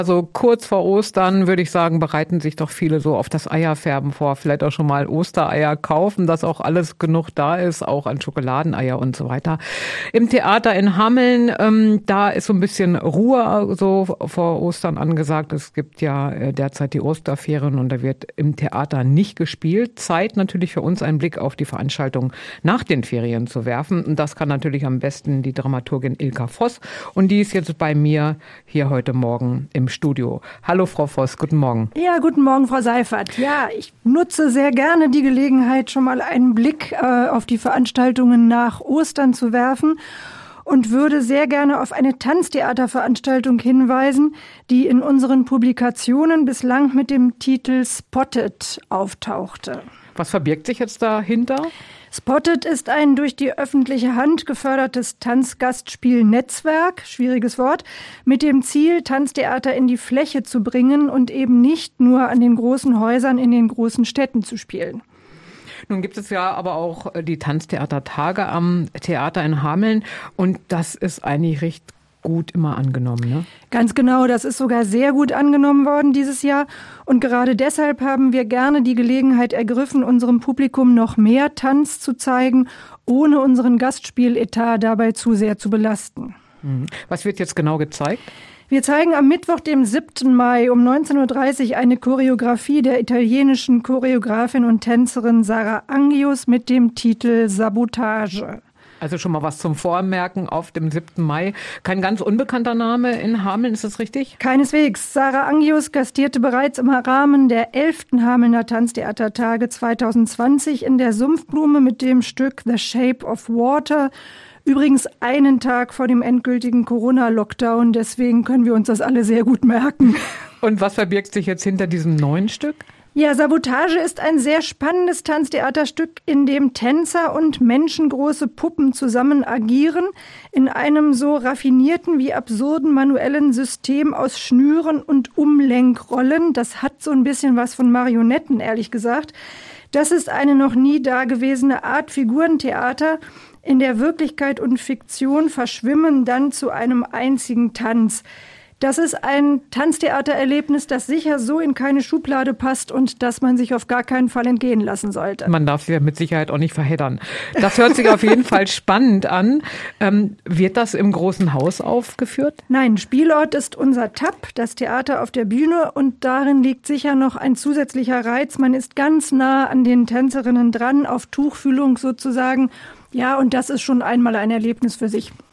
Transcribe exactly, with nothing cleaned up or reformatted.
Also kurz vor Ostern würde ich sagen, bereiten sich doch viele so auf das Eierfärben vor. Vielleicht auch schon mal Ostereier kaufen, dass auch alles genug da ist, auch an Schokoladeneier und so weiter. Im Theater in Hameln, ähm, da ist so ein bisschen Ruhe so vor Ostern angesagt. Es gibt ja äh, derzeit die Osterferien und da wird im Theater nicht gespielt. Zeit natürlich für uns, einen Blick auf die Veranstaltung nach den Ferien zu werfen. Und das kann natürlich am besten die Dramaturgin Ilka Voss. Und die ist jetzt bei mir hier heute Morgen im Studio. Hallo Frau Voss, guten Morgen. Ja, guten Morgen, Frau Seifert. Ja, ich nutze sehr gerne die Gelegenheit, schon mal einen Blick äh, auf die Veranstaltungen nach Ostern zu werfen und würde sehr gerne auf eine Tanztheaterveranstaltung hinweisen, die in unseren Publikationen bislang mit dem Titel Spotted auftauchte. Was verbirgt sich jetzt dahinter? Spotted ist ein durch die öffentliche Hand gefördertes Tanzgastspielnetzwerk, schwieriges Wort, mit dem Ziel, Tanztheater in die Fläche zu bringen und eben nicht nur an den großen Häusern in den großen Städten zu spielen. Nun gibt es ja aber auch die Tanztheatertage am Theater in Hameln und das ist eigentlich recht gut immer angenommen, ne? Ganz genau, das ist sogar sehr gut angenommen worden dieses Jahr. Und gerade deshalb haben wir gerne die Gelegenheit ergriffen, unserem Publikum noch mehr Tanz zu zeigen, ohne unseren Gastspieletat dabei zu sehr zu belasten. Was wird jetzt genau gezeigt? Wir zeigen am Mittwoch, dem siebten Mai um neunzehn Uhr dreißig eine Choreografie der italienischen Choreografin und Tänzerin Sara Angius mit dem Titel Sabotage. Also schon mal was zum Vormerken auf dem siebten Mai. Kein ganz unbekannter Name in Hameln, ist das richtig? Keineswegs. Sara Angius gastierte bereits im Rahmen der elften Hamelner Tanztheatertage zwanzig zwanzig in der Sumpfblume mit dem Stück The Shape of Water. Übrigens einen Tag vor dem endgültigen Corona-Lockdown, deswegen können wir uns das alle sehr gut merken. Und was verbirgt sich jetzt hinter diesem neuen Stück? Ja, Sabotage ist ein sehr spannendes Tanztheaterstück, in dem Tänzer und menschengroße Puppen zusammen agieren, in einem so raffinierten wie absurden manuellen System aus Schnüren und Umlenkrollen. Das hat so ein bisschen was von Marionetten, ehrlich gesagt. Das ist eine noch nie dagewesene Art Figurentheater. In der Wirklichkeit und Fiktion verschwimmen dann zu einem einzigen Tanz. Das ist ein Tanztheatererlebnis, das sicher so in keine Schublade passt und das man sich auf gar keinen Fall entgehen lassen sollte. Man darf sich ja mit Sicherheit auch nicht verheddern. Das hört sich auf jeden Fall spannend an. Ähm, wird das im großen Haus aufgeführt? Nein, Spielort ist unser T A P, das Theater auf der Bühne, und darin liegt sicher noch ein zusätzlicher Reiz. Man ist ganz nah an den Tänzerinnen dran, auf Tuchfühlung sozusagen. Ja, und das ist schon einmal ein Erlebnis für sich.